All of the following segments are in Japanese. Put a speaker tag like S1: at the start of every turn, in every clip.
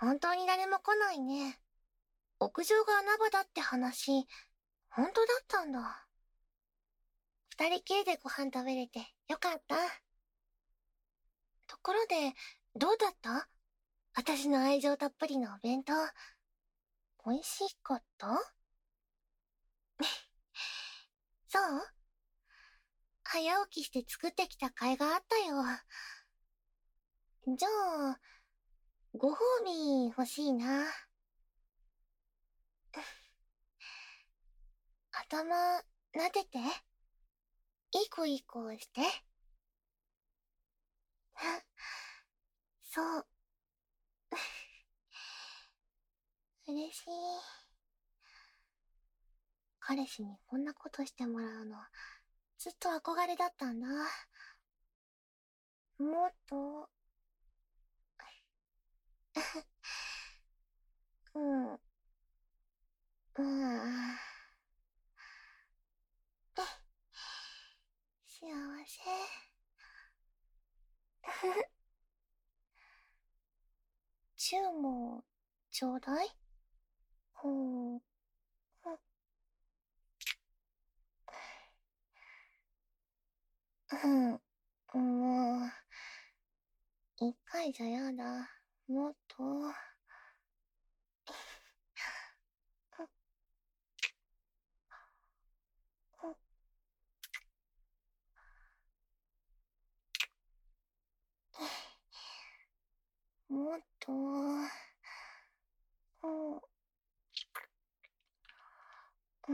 S1: 本当に誰も来ないね。屋上が穴場だって話、本当だったんだ。二人きりでご飯食べれてよかった。ところで、どうだった？私の愛情たっぷりのお弁当。美味しかった？そう？早起きして作ってきた甲斐があったよ。じゃあ、ご褒美欲しいな。頭、撫でて。いい子いい子して。そう。嬉しい。彼氏にこんなことしてもらうの、ずっと憧れだったんだ。もっと、うん、うん、幸せ。チューも、ちょうだい。うん、うん、もう、一回じゃやだ。もっと、もっと、うん、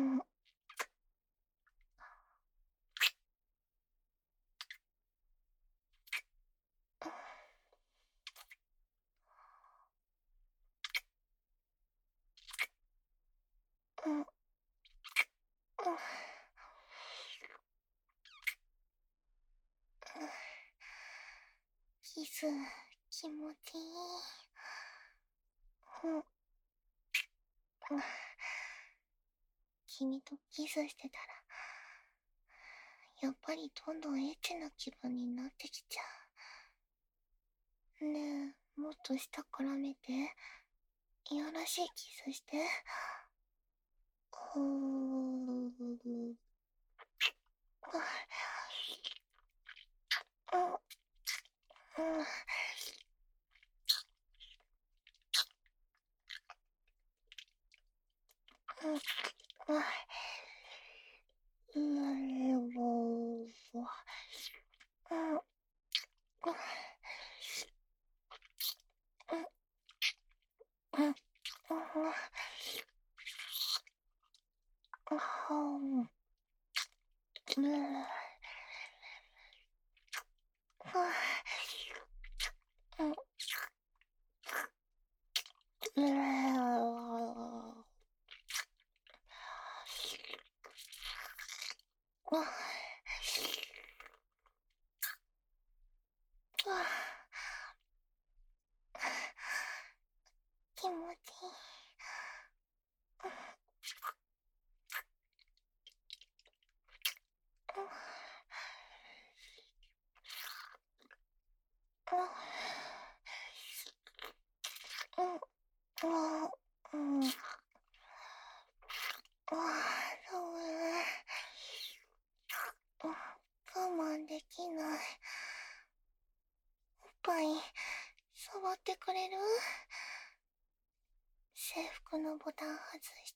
S1: うん、キス、気持ちいい。君とキスしてたら、やっぱりどんどんエッチな気分になってきちゃう。ねえ、もっと下絡めて。いやらしいキスして。気持ちいい。我慢できない。おっぱい、触ってくれる？制服のボタン外して。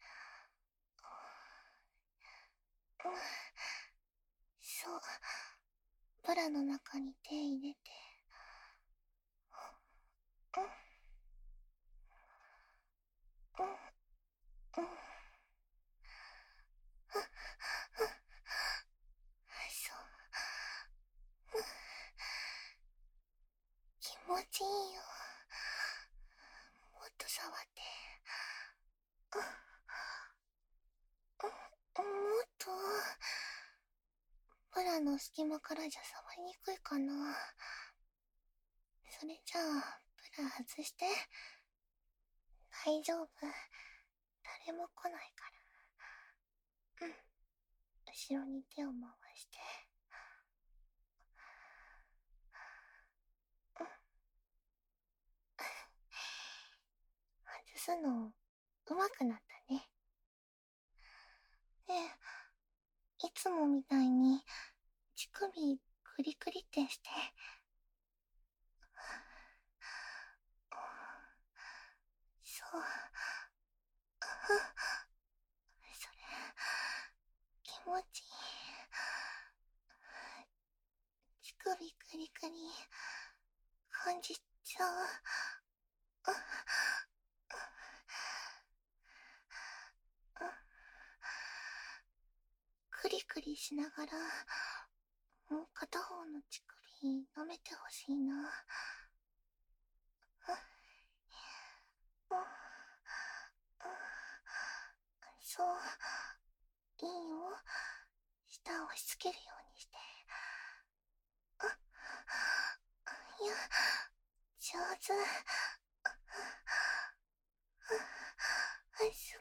S1: そう。ブラの中に手入れて。そう。気持ちいいよ。もっと触って。もっと。ブラの隙間からじゃ触りにくいかな。それじゃあ、ブラ外して。大丈夫。誰も来ないから。後ろに手を回して。 すの上手くなったね。ねえ、いつもみたいに乳首クリクリってして。そう。それ、気持ちいい。乳首クリクリ、感じちゃう。クリクリしながら、もう片方の乳首舐めてほしいな。そう、いいよ。舌を押し付けるようにして。いや、上手。す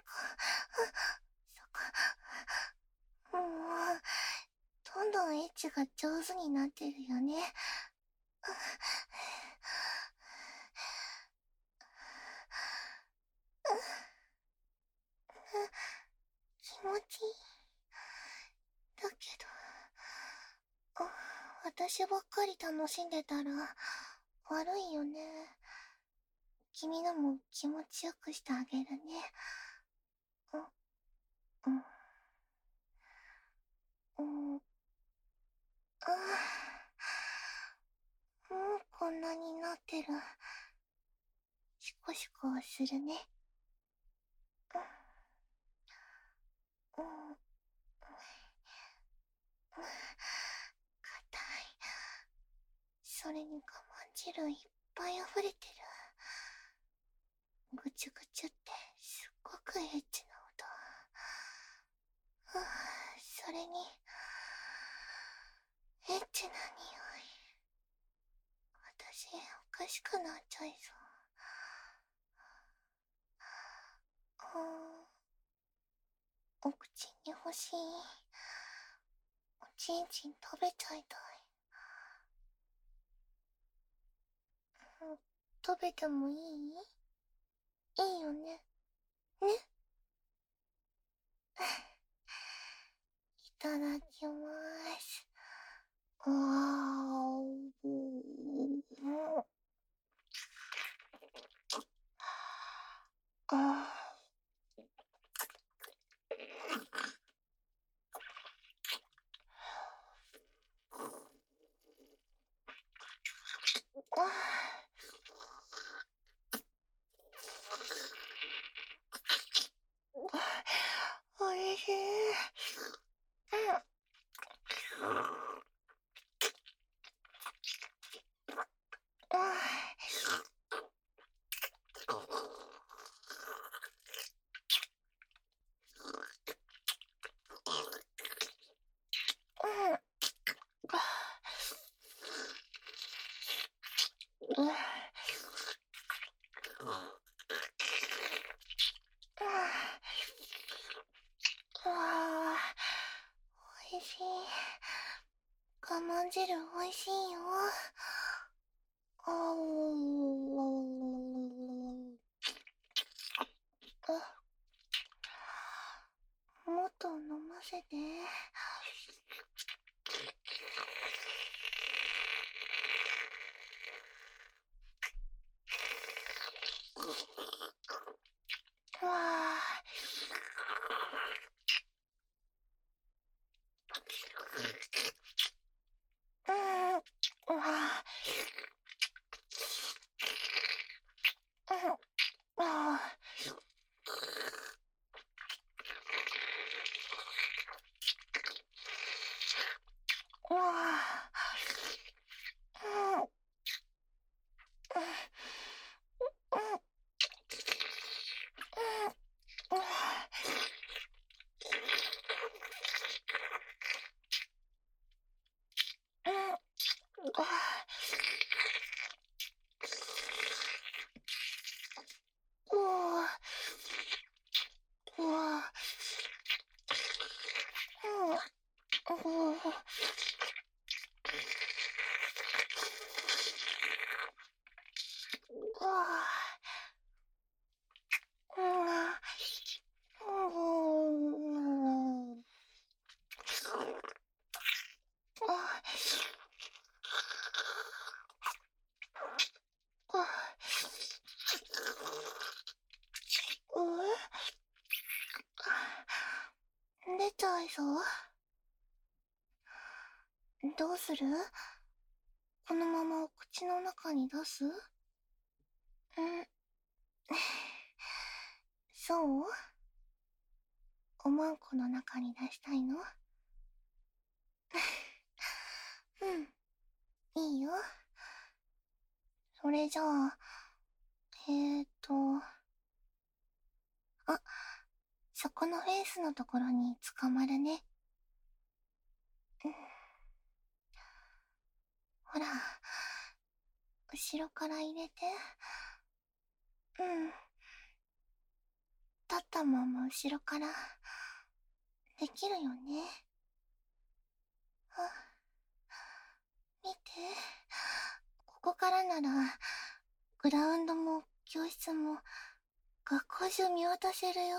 S1: ごい。もう、どんどんエッチが上手になってるよね。気持ちいい。だけど、私ばっかり楽しんでたら悪いよね。君のも気持ちよくしてあげるね。うん。うん。もうこんなになってる。シコシコするね。うん。硬い。それに我慢汁いっぱい溢れてる。ぐちゅぐちゅってすっごくエッチな音。それに、エッチな匂い。私、おかしくなっちゃいそう。お口に欲しい。おちんちん食べちゃいたい。食べてもいい？いいよね。ね。いただきます。ああ。おいしい。おいしい。我慢汁おいしいよ。もっと飲ませて。わあ。うわあ。うわあ。 そう？どうする？このままお口の中に出す？そう？おまんこの中に出したいの？いいよ。それじゃあ、あ、そこのフェンスのところに捕まるね。ほら、後ろから入れて。立ったまま後ろから。できるよね。見て。ここからなら、グラウンドも教室も学校中見渡せるよ。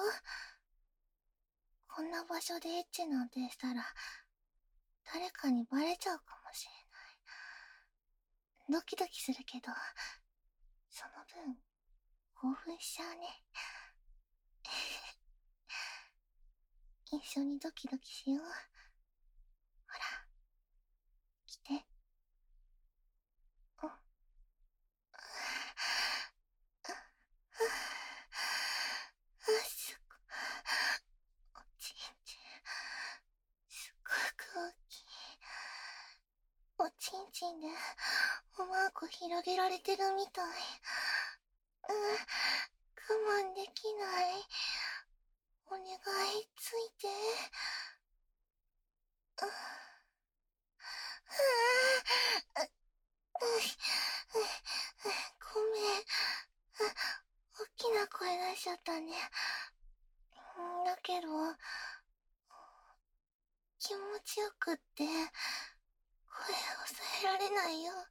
S1: こんな場所でエッチなんてしたら、誰かにバレちゃうかもしれない。ドキドキするけど、その分、興奮しちゃうね。一緒にドキドキしよう。ほら、来て。すごい、おちんちん、すごく大きい。おちんちんで、おまんこ広げられてるみたい。我慢できない。お願い、ついて。ごめん。大きな声出しちゃったね。だけど、気持ちよくって、声抑えられないよ。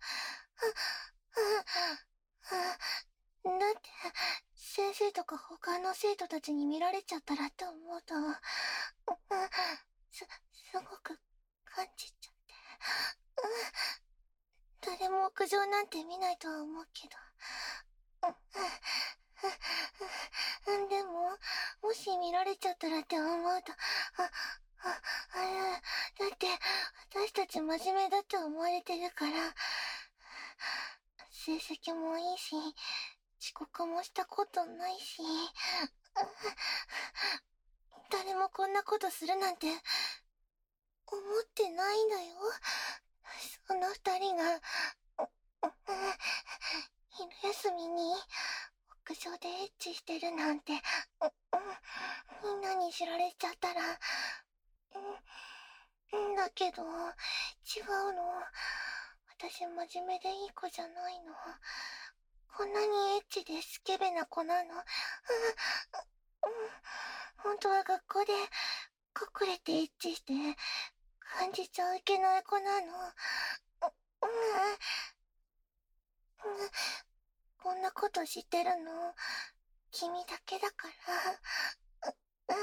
S1: だって、先生とか他の生徒たちに見られちゃったらって思うと、すごく感じちゃって。誰も屋上なんて見ないとは思うけど。でも、もし見られちゃったらって思うと、だって、私たち真面目だって思われてるから、成績もいいし、遅刻もしたことないし、誰もこんなことするなんて、思ってないんだよ。その二人が、昼休みに、屋上でエッチしてるなんて、みんなに知られちゃったら、だけど、違うの。私真面目でいい子じゃないの。こんなにエッチでスケベな子なの。本当は学校で隠れてエッチして感じちゃいけない子なの。こんなこと知ってるの君だけだから。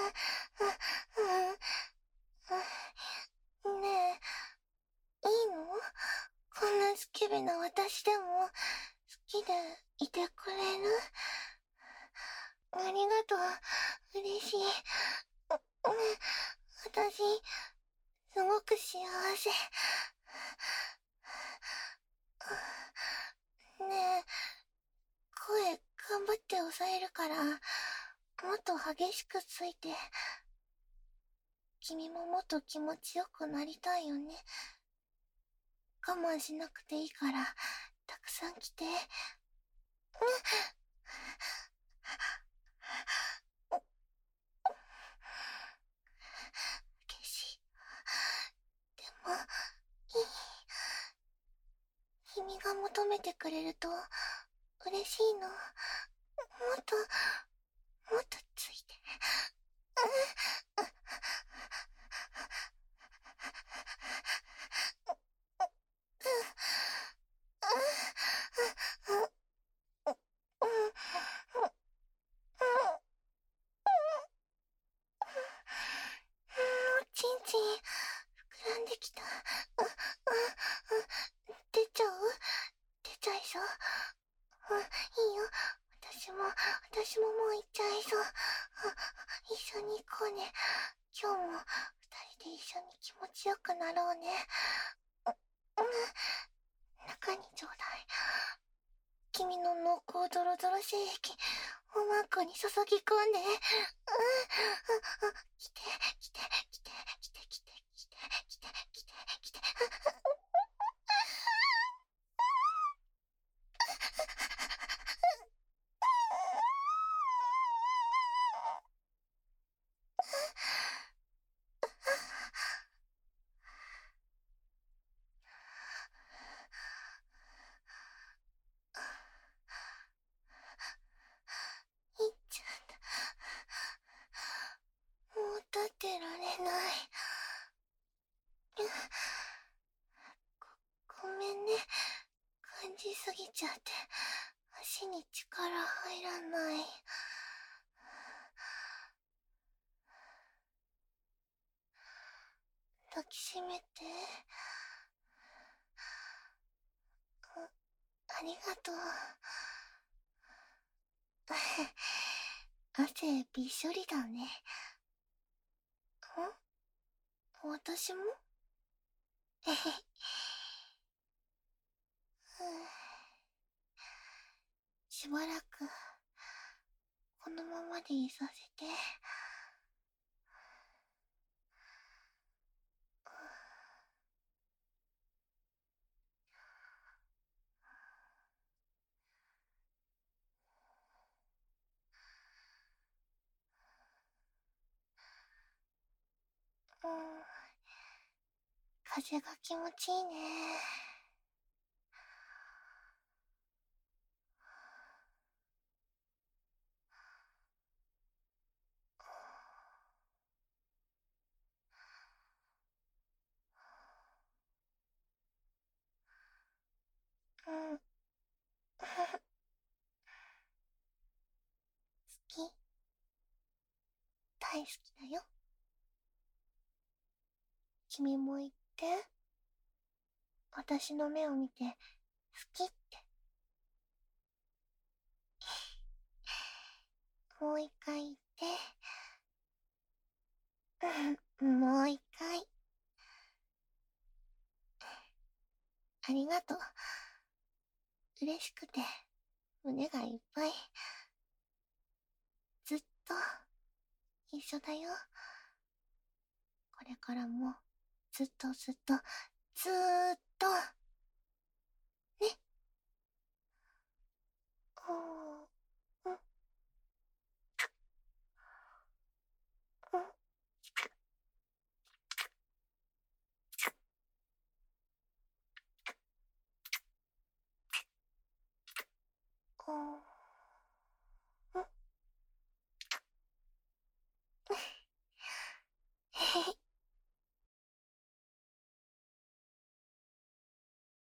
S1: ねえ、いいの？こんなスケベな私でも好きでいてくれる？ありがとう。嬉しい。私、すごく幸せ。ねえ、声頑張って抑えるから、もっと激しくついて。君ももっと気持ちよくなりたいよね。我慢しなくていいから、たくさん来て。激しい。でも、いい。君が求めてくれると、嬉しいの。もっと、もっとついて。おちんちん、膨らんできた。出ちゃう？出ちゃいそう。いいよ。私ももう行っちゃいそう。一緒に行こうね。今日も二人で一緒に気持ちよくなろうね。うん、中にちょうだい。君の濃厚ドロドロ精液、おまんこに注ぎ込んで。来て、来て、来て、来て、来て、来て、来て、来て、来て。いっちゃった。もう立ってられない。ごめんね。感じすぎちゃって、足に力入らない。抱きしめて。ありがとう。汗びっしょりだね。私もえへしばらくこのままでいさせて。風が気持ちいいね。好き。大好きだよ。君も言って。私の目を見て、好きって。もう一回言って。もう一回。ありがとう。嬉しくて、胸がいっぱい。ずっと、一緒だよ。これからも、ずっとずっと、ずーっと。ね。